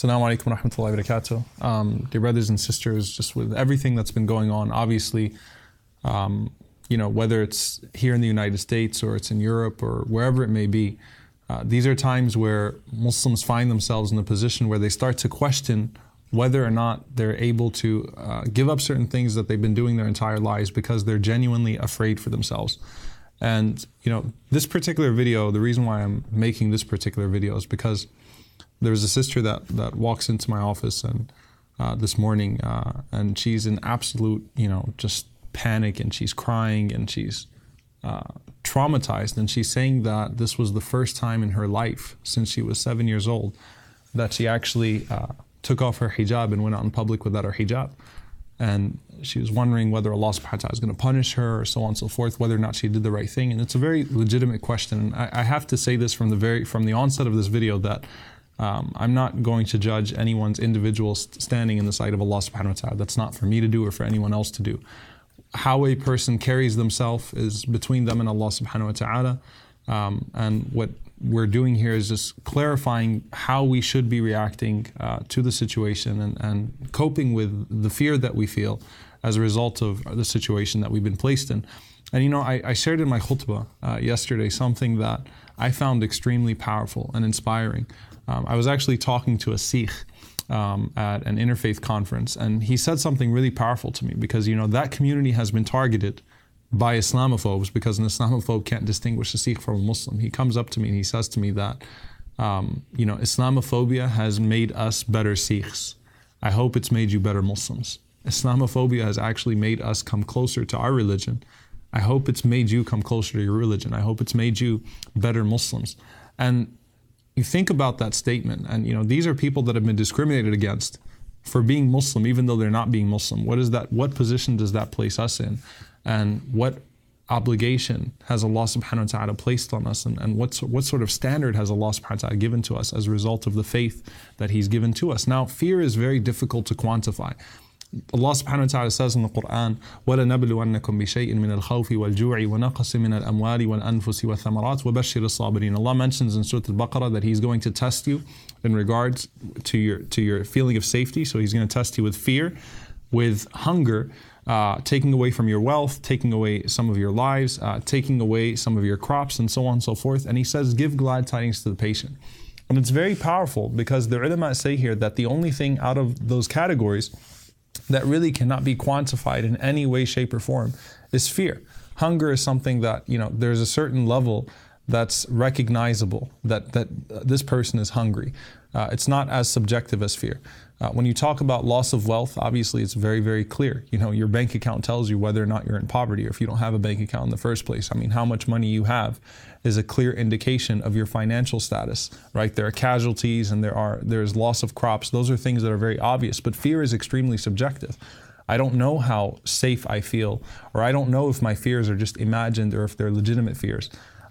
Assalamu alaikum wa rahmatullahi wa barakatuh. Dear brothers and sisters, just with everything that's been going on, obviously, whether it's here in the United States or it's in Europe or wherever it may be, these are times where Muslims find themselves in a position where they start to question whether or not they're able to give up certain things that they've been doing their entire lives because they're genuinely afraid for themselves. And, this particular video, the reason why I'm making this particular video is because there's a sister that walks into my office and this morning, and she's in absolute, just panic, and she's crying, and she's traumatized, and she's saying that this was the first time in her life since she was 7 years old that she actually took off her hijab and went out in public without her hijab. And she was wondering whether Allah subhanahu wa ta'ala is going to punish her, or so on and so forth, whether or not she did the right thing. And it's a very legitimate question. And I have to say this from the onset of this video, that I'm not going to judge anyone's individual standing in the sight of Allah subhanahu wa ta'ala. That's not for me to do or for anyone else to do. How a person carries themselves is between them and Allah subhanahu wa ta'ala. And what we're doing here is just clarifying how we should be reacting to the situation and coping with the fear that we feel as a result of the situation that we've been placed in. And I shared in my khutbah yesterday something that I found extremely powerful and inspiring. I was actually talking to a Sikh at an interfaith conference, and he said something really powerful to me, because that community has been targeted by Islamophobes, because an Islamophobe can't distinguish a Sikh from a Muslim. He comes up to me and he says to me that Islamophobia has made us better Sikhs. I hope it's made you better Muslims. Islamophobia has actually made us come closer to our religion. I hope it's made you come closer to your religion. I hope it's made you better Muslims. And you think about that statement, and these are people that have been discriminated against for being Muslim, even though they're not being Muslim. What is that? What position does that place us in? And what obligation has Allah subhanahu wa ta'ala placed on us? And what sort of standard has Allah subhanahu wa ta'ala given to us as a result of the faith that He's given to us? Now, fear is very difficult to quantify. Allah subhanahu wa ta'ala says in the Quran, وَلَنَبْلُوَنَّكُمْ بِشَيْءٍ مِنَ الْخَوْفِ وَالْجُوعِ وَنَقْصٍ مِنَ الْأَمْوَالِ وَالْأَنفُسِ وَالثَّمَرَاتِ وَبَشِّرِ الصَّابِرِينَ. Allah mentions in Surah Al-Baqarah that He's going to test you in regards to your feeling of safety. So He's going to test you with fear, with hunger, taking away from your wealth, taking away some of your lives, taking away some of your crops, and so on and so forth. And He says, give glad tidings to the patient. And it's very powerful, because the ulama say here that the only thing out of those categories that really cannot be quantified in any way, shape, or form is fear. Hunger is something that, there's a certain level that's recognizable, that this person is hungry. It's not as subjective as fear. When you talk about loss of wealth, obviously it's very, very clear. Your bank account tells you whether or not you're in poverty, or if you don't have a bank account in the first place. How much money you have is a clear indication of your financial status, right? There are casualties and there's loss of crops. Those are things that are very obvious, but fear is extremely subjective. I don't know how safe I feel, or I don't know if my fears are just imagined or if they're legitimate fears.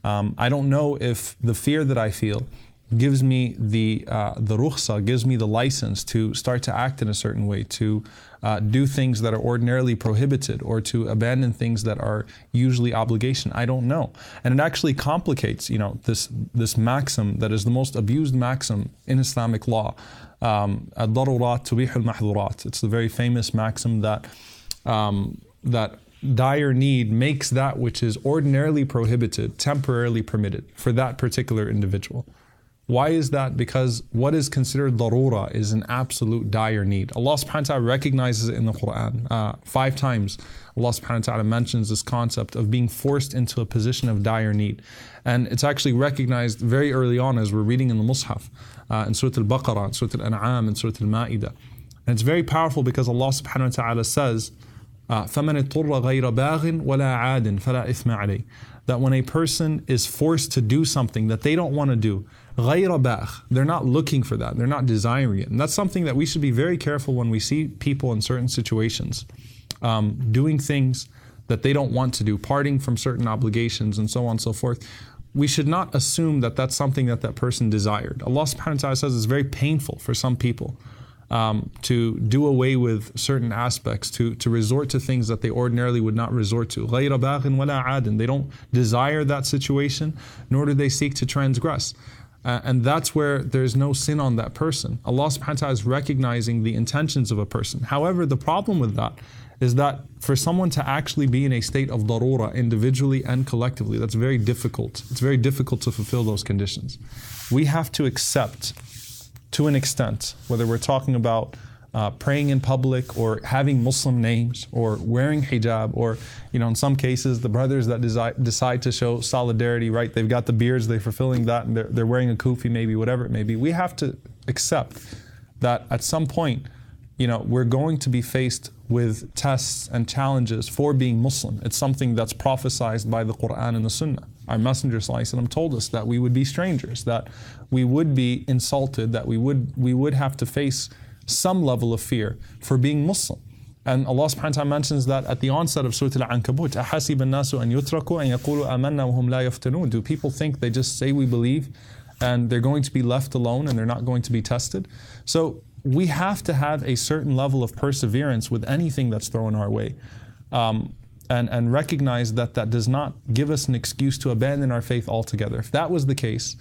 I don't know if the fear that I feel gives me the rukhsa, gives me the license to start to act in a certain way, to do things that are ordinarily prohibited, or to abandon things that are usually obligation. I don't know. And it actually complicates, this maxim that is the most abused maxim in Islamic law. Ad-darurat tubihul mahdurat. It's the very famous maxim that dire need makes that which is ordinarily prohibited temporarily permitted for that particular individual. Why is that? Because what is considered darura is an absolute dire need. Allah subhanahu wa ta'ala recognizes it in the Quran. 5 times Allah subhanahu wa ta'ala mentions this concept of being forced into a position of dire need. And it's actually recognized very early on, as we're reading in the Mus'haf, in Surah Al-Baqarah, in Surah Al-An'am, in Surah Al-Ma'idah. And it's very powerful, because Allah subhanahu wa ta'ala says, فَمَنِ اضْطُرَّ غَيْرَ بَاغٍ وَلَا عَادٍ فَلَا إِثْمَ عَلَيْهِ. That when a person is forced to do something that they don't want to do, غَيْرَ بَاغٍ, they're not looking for that, they're not desiring it. And that's something that we should be very careful when we see people in certain situations doing things that they don't want to do, parting from certain obligations, and so on and so forth. We should not assume that that's something that person desired. Allah subhanahu wa ta'ala says it's very painful for some people to do away with certain aspects, to resort to things that they ordinarily would not resort to. غَيْرَ بَاغٍ وَلَا عَادٍ. They don't desire that situation, nor do they seek to transgress. And that's where there's no sin on that person. Allah subhanahu wa ta'ala is recognizing the intentions of a person. However, the problem with that is that for someone to actually be in a state of darura individually and collectively, that's very difficult. It's very difficult to fulfill those conditions. We have to accept, to an extent, whether we're talking about praying in public or having Muslim names or wearing hijab, or in some cases the brothers that decide to show solidarity, right? They've got the beards, they're fulfilling that, and they're wearing a kufi maybe, whatever it may be. We have to accept that at some point, we're going to be faced with tests and challenges for being Muslim. It's something that's prophesied by the Quran and the Sunnah. Our Messenger ﷺ told us that we would be strangers, that we would be insulted, that we would have to face some level of fear for being Muslim. And Allah subhanahu wa ta'ala mentions that at the onset of Surah Al-Ankabut, أَحَسِبَ النَّاسُ أَن يُتْرَكُوا أَن يَقُولُوا آمَنَّا وَهُمْ لَا يَفْتَنُونَ. Do people think they just say we believe and they're going to be left alone and they're not going to be tested? So we have to have a certain level of perseverance with anything that's thrown our way. And recognize that that does not give us an excuse to abandon our faith altogether. If that was the case,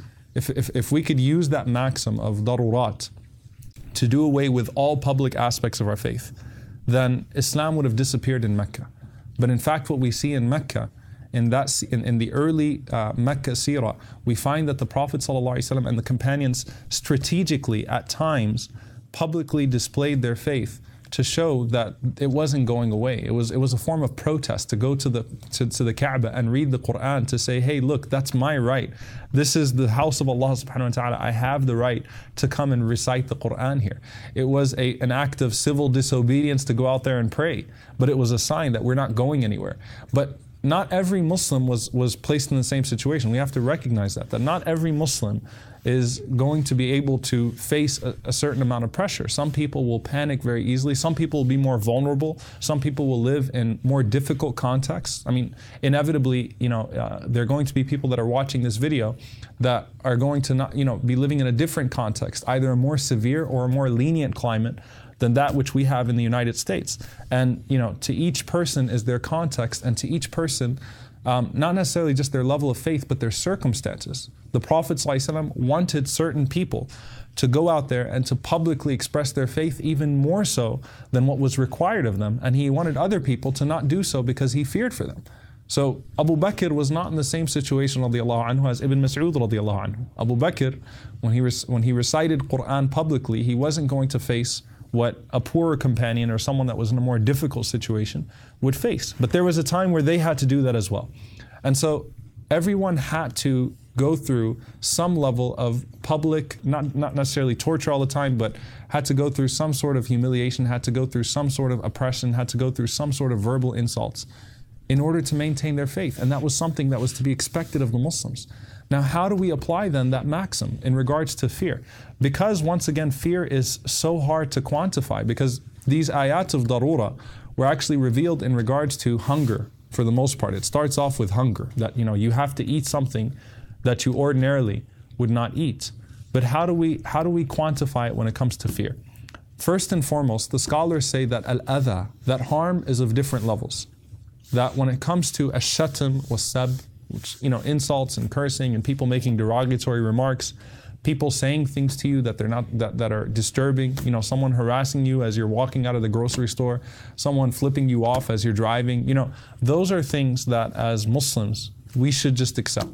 if we could use that maxim of darurat to do away with all public aspects of our faith, then Islam would have disappeared in Mecca. But in fact, what we see in Mecca, in the early Mecca seerah, we find that the Prophet ﷺ and the companions strategically, at times, publicly displayed their faith to show that it wasn't going away. It was a form of protest to go to the Kaaba and read the Quran, to say, hey, look, that's my right. This is the house of Allah subhanahu wa ta'ala. I have the right to come and recite the Quran here. It was an act of civil disobedience to go out there and pray, but it was a sign that we're not going anywhere. But not every Muslim was placed in the same situation. We have to recognize that not every Muslim is going to be able to face a certain amount of pressure. Some people will panic very easily. Some people will be more vulnerable. Some people will live in more difficult contexts. I mean, inevitably, there are going to be people that are watching this video that are going to not, be living in a different context, either a more severe or a more lenient climate than that which we have in the United States. And, to each person is their context, and to each person, not necessarily just their level of faith, but their circumstances. The Prophet ﷺ wanted certain people to go out there and to publicly express their faith even more so than what was required of them. And he wanted other people to not do so because he feared for them. So Abu Bakr was not in the same situation radiallahu anhu as Ibn Mas'ud radiallahu anhu. Abu Bakr, when he recited Quran publicly, he wasn't going to face what a poorer companion or someone that was in a more difficult situation would face. But there was a time where they had to do that as well. And so everyone had to go through some level of public, not necessarily torture all the time, but had to go through some sort of humiliation, had to go through some sort of oppression, had to go through some sort of verbal insults in order to maintain their faith. And that was something that was to be expected of the Muslims. Now, how do we apply then that maxim in regards to fear? Because once again, fear is so hard to quantify, because these ayat of darura were actually revealed in regards to hunger for the most part. It starts off with hunger, that you have to eat something that you ordinarily would not eat. But how do we quantify it when it comes to fear? First and foremost, the scholars say that al-adha, that harm is of different levels. That when it comes to ash-shatm was-sab, which, insults and cursing and people making derogatory remarks, people saying things to you that they're not, that are disturbing, someone harassing you as you're walking out of the grocery store, someone flipping you off as you're driving, those are things that as Muslims we should just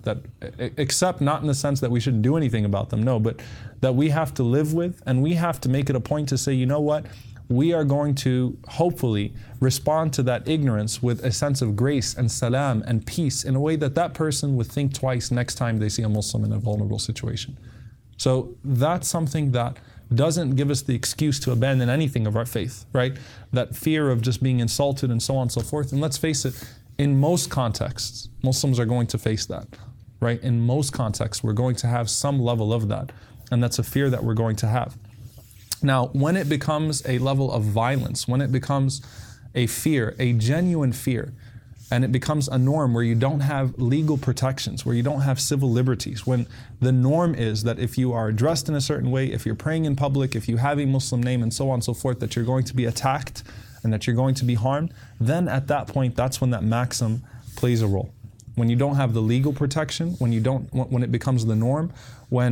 accept, not in the sense that we shouldn't do anything about them, no, but that we have to live with, and we have to make it a point to say, you know what, we are going to hopefully respond to that ignorance with a sense of grace and salam and peace in a way that that person would think twice next time they see a Muslim in a vulnerable situation. So that's something that doesn't give us the excuse to abandon anything of our faith, right? That fear of just being insulted and so on and so forth. And let's face it, in most contexts, Muslims are going to face that, right? In most contexts, we're going to have some level of that. And that's a fear that we're going to have. Now, when it becomes a level of violence, when it becomes a fear, a genuine fear, and it becomes a norm where you don't have legal protections, where you don't have civil liberties, when the norm is that if you are dressed in a certain way, if you're praying in public, if you have a Muslim name and so on and so forth, that you're going to be attacked and that you're going to be harmed, then at that point, that's when that maxim plays a role. When you don't have the legal protection, when it becomes the norm, when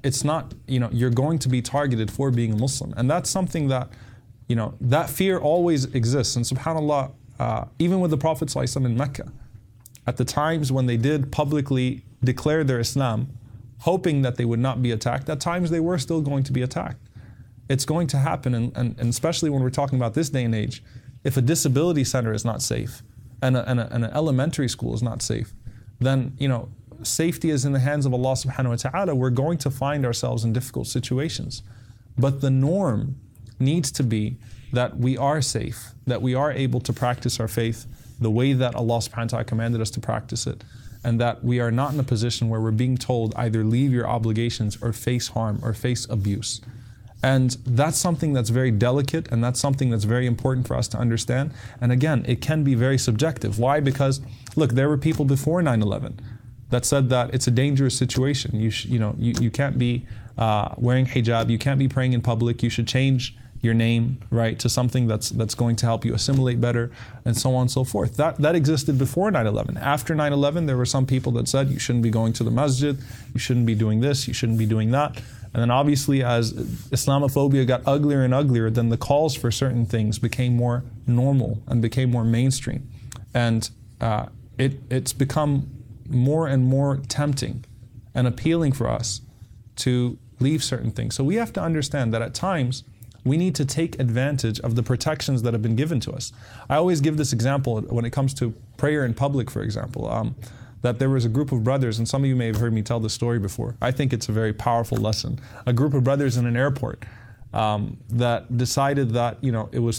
it's not, you're going to be targeted for being a Muslim. And that's something that, that fear always exists. And subhanAllah, even with the Prophet ﷺ in Mecca, at the times when they did publicly declare their Islam, hoping that they would not be attacked, at times they were still going to be attacked. It's going to happen, and especially when we're talking about this day and age, if a disability center is not safe, and an elementary school is not safe, then, safety is in the hands of Allah subhanahu wa ta'ala. We're going to find ourselves in difficult situations. But the norm needs to be that we are safe, that we are able to practice our faith the way that Allah subhanahu wa ta'ala commanded us to practice it, and that we are not in a position where we're being told either leave your obligations or face harm or face abuse. And that's something that's very delicate, and that's something that's very important for us to understand. And again, it can be very subjective. Why? Because, look, there were people before 9/11 that said that it's a dangerous situation. You can't be wearing hijab, you can't be praying in public, you should change your name, right, to something that's going to help you assimilate better, and so on and so forth. That existed before 9/11. After 9/11, there were some people that said you shouldn't be going to the masjid, you shouldn't be doing this, you shouldn't be doing that. And then obviously as Islamophobia got uglier and uglier, then the calls for certain things became more normal and became more mainstream. And it's become more and more tempting and appealing for us to leave certain things. So we have to understand that at times we need to take advantage of the protections that have been given to us. I always give this example when it comes to prayer in public, for example, that there was a group of brothers, and some of you may have heard me tell this story before. I think it's a very powerful lesson. A group of brothers in an airport that decided that, it was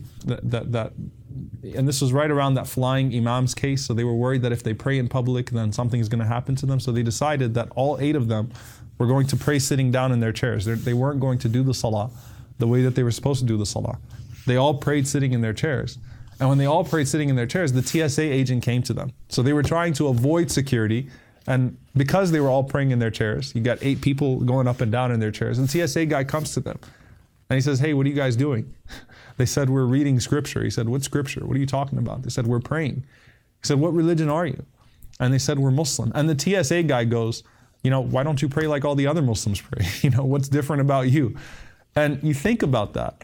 and this was right around that flying imams case, so they were worried that if they pray in public, then something is going to happen to them. So they decided that all 8 of them were going to pray sitting down in their chairs. They weren't going to do the salah the way that they were supposed to do the salah. They all prayed sitting in their chairs. And when they all prayed sitting in their chairs, the TSA agent came to them. So they were trying to avoid security, and because they were all praying in their chairs, you got 8 people going up and down in their chairs, and the TSA guy comes to them and he says, "Hey, what are you guys doing?" They said, "We're reading scripture." He said, "What scripture? What are you talking about?" They said, "We're praying." He said, "What religion are you?" And they said, "We're Muslim." And the TSA guy goes, "Why don't you pray like all the other Muslims pray? What's different about you?" And you think about that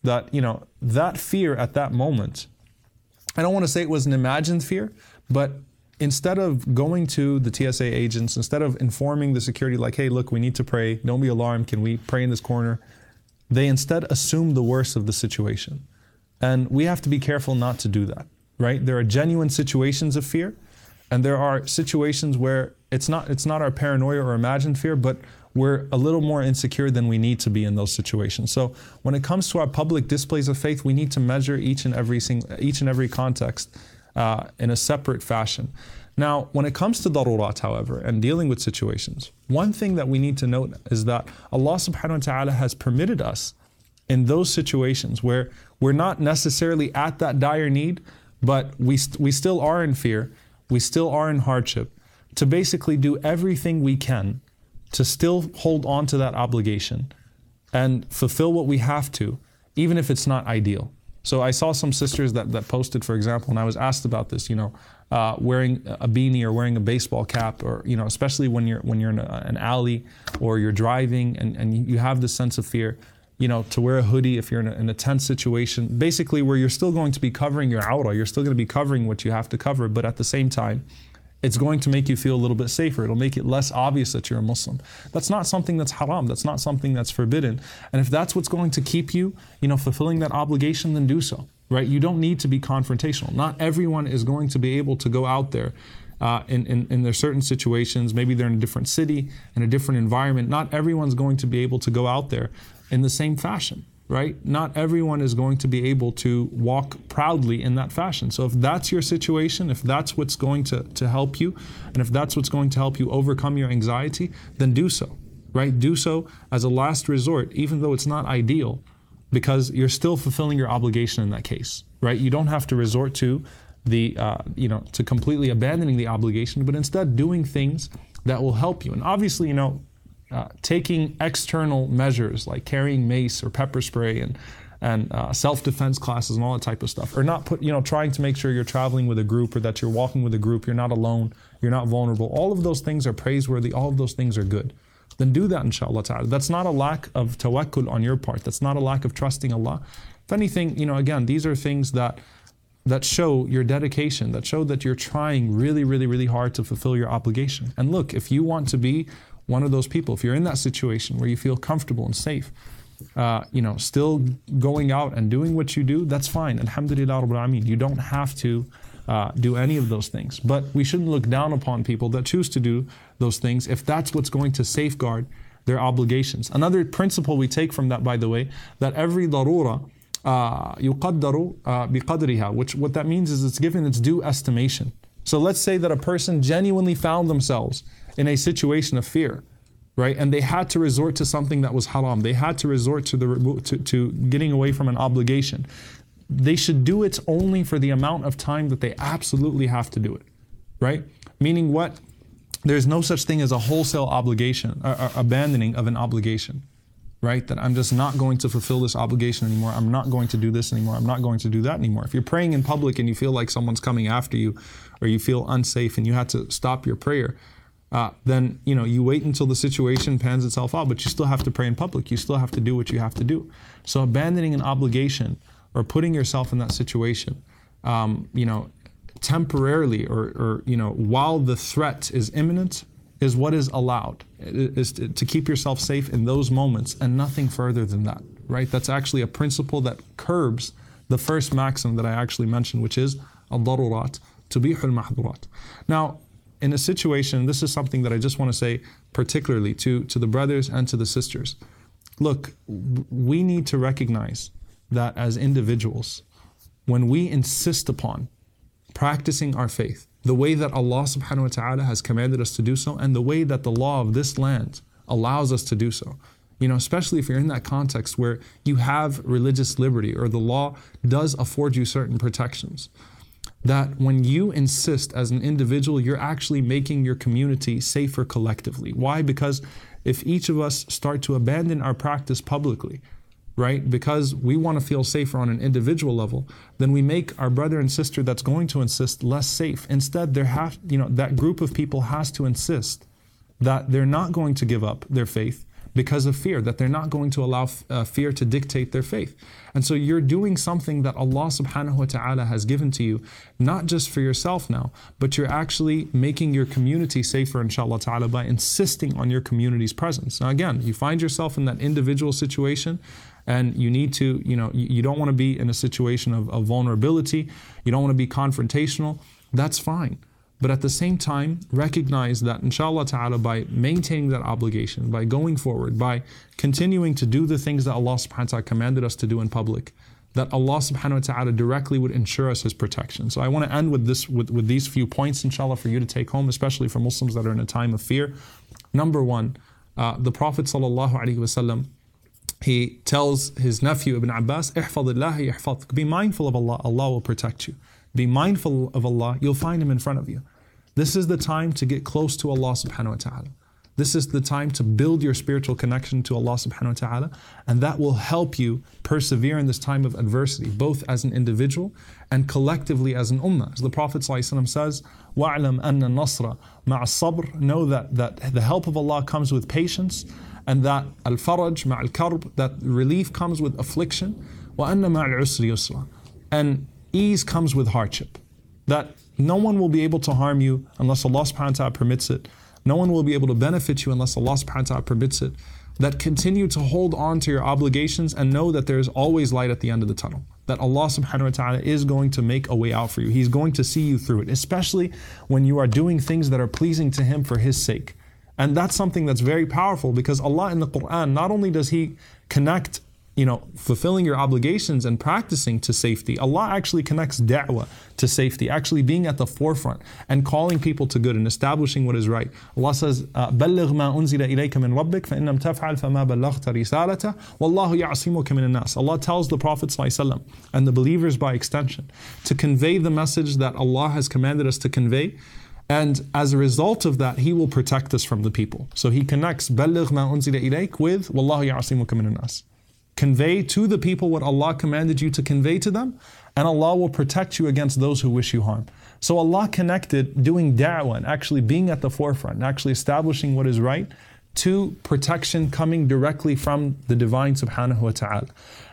fear at that moment, I don't want to say it was an imagined fear, but instead of going to the TSA agents, instead of informing the security like, "Hey, look, we need to pray, don't be alarmed, can we pray in this corner?" They instead assumed the worst of the situation. And we have to be careful not to do that, right? There are genuine situations of fear, and there are situations where it's not our paranoia or imagined fear, but we're a little more insecure than we need to be in those situations. So when it comes to our public displays of faith, we need to measure each and every context in a separate fashion. Now, when it comes to darurat, however, and dealing with situations, one thing that we need to note is that Allah subhanahu wa ta'ala has permitted us in those situations where we're not necessarily at that dire need, but we still are in fear, we still are in hardship, to basically do everything we can to still hold on to that obligation and fulfill what we have to, even if it's not ideal. So I saw some sisters that posted, for example, and I was asked about this, wearing a beanie or wearing a baseball cap, or, especially when you're in an alley or you're driving and you have this sense of fear, to wear a hoodie if you're in a tense situation, basically where you're still going to be covering your awrah, you're still going to be covering what you have to cover, but at the same time, it's going to make you feel a little bit safer. It'll make it less obvious that you're a Muslim. That's not something that's haram. That's not something that's forbidden. And if that's what's going to keep you, fulfilling that obligation, then do so, right? You don't need to be confrontational. Not everyone is going to be able to go out there in their certain situations. Maybe they're in a different city, in a different environment. Not everyone's going to be able to go out there in the same fashion, right? Not everyone is going to be able to walk proudly in that fashion. So if that's your situation, if that's what's going to help you, and if that's what's going to help you overcome your anxiety, then do so, right? Do so as a last resort, even though it's not ideal, because you're still fulfilling your obligation in that case, right? You don't have to resort to to completely abandoning the obligation, but instead doing things that will help you. And obviously, taking external measures like carrying mace or pepper spray and self-defense classes and all that type of stuff, or not trying to make sure you're traveling with a group or that you're walking with a group, you're not alone, you're not vulnerable. All of those things are praiseworthy, all of those things are good. then do that inshallah ta'ala. That's not a lack of tawakkul on your part. That's not a lack of trusting Allah. If anything, again, these are things that show your dedication, that show that you're trying really, really, really hard to fulfill your obligation. And look, if you want to be one of those people, if you're in that situation where you feel comfortable and safe, still going out and doing what you do, that's fine. Alhamdulillah Rabbil Alameen. You don't have to do any of those things. But we shouldn't look down upon people that choose to do those things if that's what's going to safeguard their obligations. Another principle we take from that, by the way, that every darura yuqaddaru biqadriha, which what that means is it's given its due estimation. So let's say that a person genuinely found themselves in a situation of fear, right? And they had to resort to something that was haram. They had to resort to getting away from an obligation. They should do it only for the amount of time that they absolutely have to do it, right? Meaning what? There's no such thing as a wholesale obligation, abandoning of an obligation, right? That I'm just not going to fulfill this obligation anymore. I'm not going to do this anymore. I'm not going to do that anymore. If you're praying in public and you feel like someone's coming after you, or you feel unsafe and you had to stop your prayer, then you wait until the situation pans itself out, but you still have to pray in public. You still have to do what you have to do. So abandoning an obligation or putting yourself in that situation, temporarily or while the threat is imminent, is what is allowed. It is to keep yourself safe in those moments and nothing further than that, right? That's actually a principle that curbs the first maxim that I actually mentioned, which is al-darurat tubihu al-mahdurat. Now, in a situation, this is something that I just want to say particularly to the brothers and to the sisters. Look, we need to recognize that as individuals, when we insist upon practicing our faith the way that Allah subhanahu wa ta'ala has commanded us to do so, and the way that the law of this land allows us to do so, especially if you're in that context where you have religious liberty or the law does afford you certain protections, that when you insist as an individual, you're actually making your community safer collectively. Why? Because if each of us start to abandon our practice publicly, right, because we want to feel safer on an individual level, then we make our brother and sister that's going to insist less safe. Instead, that group of people has to insist that they're not going to give up their faith because of fear, that they're not going to allow fear to dictate their faith. And so you're doing something that Allah subhanahu wa ta'ala has given to you, not just for yourself now, but you're actually making your community safer, inshallah ta'ala, by insisting on your community's presence. Now again, you find yourself in that individual situation, and you need to, you don't want to be in a situation of vulnerability, you don't want to be confrontational, that's fine. But at the same time, recognize that inshallah ta'ala, by maintaining that obligation, by going forward, by continuing to do the things that Allah subhanahu wa ta'ala commanded us to do in public, that Allah subhanahu wa ta'ala directly would ensure us His protection. So I want to end with these few points, inshallah, for you to take home, especially for Muslims that are in a time of fear. Number one, the Prophet sallallahu alaihi wasallam, he tells his nephew Ibn Abbas, "Ihfadillah yahfadhuk." Be mindful of Allah, Allah will protect you. Be mindful of Allah, you'll find Him in front of you. This is the time to get close to Allah subhanahu wa ta'ala. This is the time to build your spiritual connection to Allah subhanahu wa ta'ala, and that will help you persevere in this time of adversity, both as an individual and collectively as an ummah. As the Prophet ﷺ says, وَاعْلَمْ أَنَّ النَّصْرَ مَعَ الصَّبْرِ. Know that the help of Allah comes with patience, and that al-faraj مع الكرب, that relief comes with affliction, وَأَنَّ مَعَ الْعُسْرِ يُسْرًا. And ease comes with hardship. That no one will be able to harm you unless Allah subhanahu wa ta'ala permits it. No one will be able to benefit you unless Allah subhanahu wa ta'ala permits it. That continue to hold on to your obligations and know that there is always light at the end of the tunnel. That Allah subhanahu wa ta'ala is going to make a way out for you. He's going to see you through it, especially when you are doing things that are pleasing to Him for His sake. And that's something that's very powerful, because Allah in the Quran, not only does He connect fulfilling your obligations and practicing to safety, Allah actually connects da'wah to safety, actually being at the forefront and calling people to good and establishing what is right. Allah says, بَلِّغْ مَا أُنزِلَ إِلَيْكَ مِنْ رَبِّكَ فَإِنْ لَمْ تَفْعَلْ فَمَا بَلَّغْتَ رِسَالَتَهُ وَاللَّهُ يَعْصِمُكَ مِنَ النَّاسِ. Allah tells the Prophet ﷺ and the believers by extension to convey the message that Allah has commanded us to convey. And as a result of that, He will protect us from the people. So He connects بَلِّغْ مَا أُنزِلَ إِلَيْكَ with وَاللَّهُ يَعْصِمُكَ مِنَ النَّاسِ. Convey to the people what Allah commanded you to convey to them, and Allah will protect you against those who wish you harm. So Allah connected doing da'wah and actually being at the forefront and actually establishing what is right to protection coming directly from the Divine Subhanahu wa Ta'ala.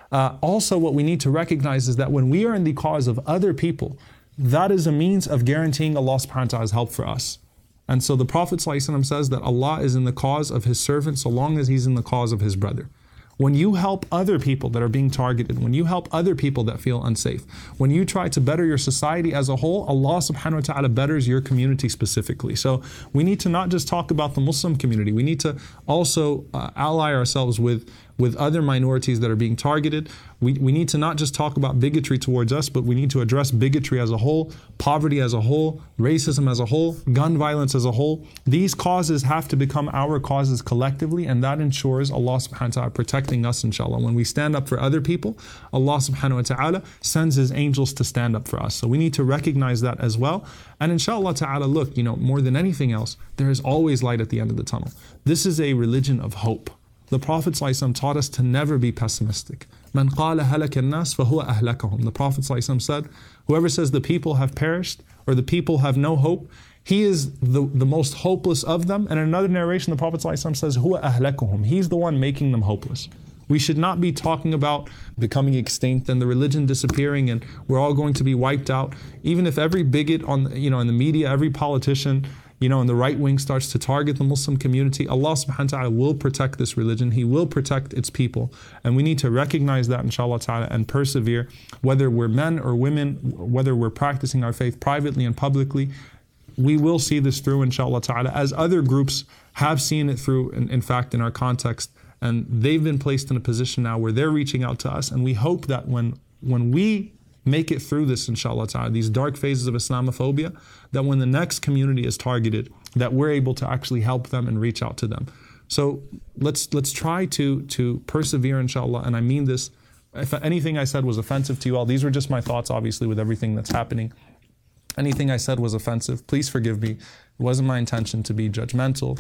Also, what we need to recognize is that when we are in the cause of other people, that is a means of guaranteeing Allah subhanahu wa ta'ala's help for us. And so the Prophet ﷺ says that Allah is in the cause of His servant so long as he's in the cause of his brother. When you help other people that are being targeted, when you help other people that feel unsafe, when you try to better your society as a whole, Allah subhanahu wa ta'ala betters your community specifically. So we need to not just talk about the Muslim community, we need to also ally ourselves with other minorities that are being targeted. We need to not just talk about bigotry towards us, but we need to address bigotry as a whole, poverty as a whole, racism as a whole, gun violence as a whole. These causes have to become our causes collectively, and that ensures Allah subhanahu wa ta'ala protecting us, inshallah. When we stand up for other people, Allah subhanahu wa ta'ala sends His angels to stand up for us. So we need to recognize that as well. And inshallah ta'ala, look, more than anything else, there is always light at the end of the tunnel. This is a religion of hope. The Prophet ﷺ taught us to never be pessimistic. Man qala halaka an-nas fahuwa ahlakahum. The Prophet ﷺ said, whoever says the people have perished or the people have no hope, he is the most hopeless of them. And in another narration, the Prophet ﷺ says, huwa ahlakuhum. He's the one making them hopeless. We should not be talking about becoming extinct and the religion disappearing and we're all going to be wiped out. Even if every bigot in the media, every politician, in the right wing starts to target the Muslim community, Allah subhanahu wa ta'ala will protect this religion. He will protect its people. And we need to recognize that, inshallah ta'ala, and persevere, whether we're men or women, whether we're practicing our faith privately and publicly. We will see this through, inshallah ta'ala, as other groups have seen it through, in fact, in our context. And they've been placed in a position now where they're reaching out to us. And we hope that when we make it through this, inshallah ta'ala, these dark phases of Islamophobia, that when the next community is targeted, that we're able to actually help them and reach out to them. So let's try to persevere, inshallah. And I mean this, if anything I said was offensive to you all, these were just my thoughts, obviously, with everything that's happening. Anything I said was offensive, please forgive me. It wasn't my intention to be judgmental,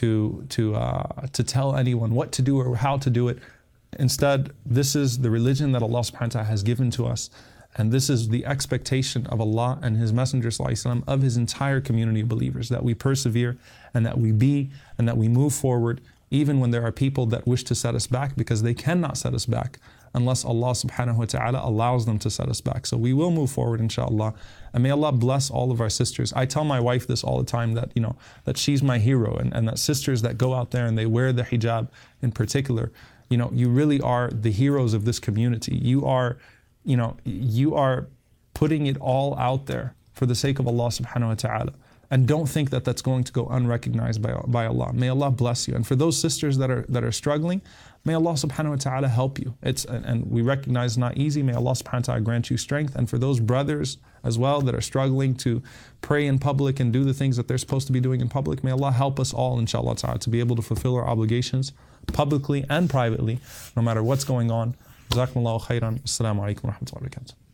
to tell anyone what to do or how to do it. Instead, this is the religion that Allah subhanahu wa ta'ala has given to us. And this is the expectation of Allah and His Messenger ﷺ of His entire community of believers, that we persevere and that we be and that we move forward even when there are people that wish to set us back, because they cannot set us back unless Allah subhanahu wa ta'ala allows them to set us back. So we will move forward, inshallah. And may Allah bless all of our sisters. I tell my wife this all the time, that that she's my hero, and that sisters that go out there and they wear the hijab in particular, you really are the heroes of this community. You are putting it all out there for the sake of Allah subhanahu wa ta'ala. And don't think that that's going to go unrecognized by Allah. May Allah bless you. And for those sisters that are struggling, may Allah subhanahu wa ta'ala help you. And we recognize it's not easy. May Allah subhanahu wa ta'ala grant you strength. And for those brothers as well that are struggling to pray in public and do the things that they're supposed to be doing in public, may Allah help us all, inshallah ta'ala, to be able to fulfill our obligations publicly and privately, no matter what's going on. Jazakumullahu khairan. Assalamu alaikum wa rahmatullahi wa barakatuh.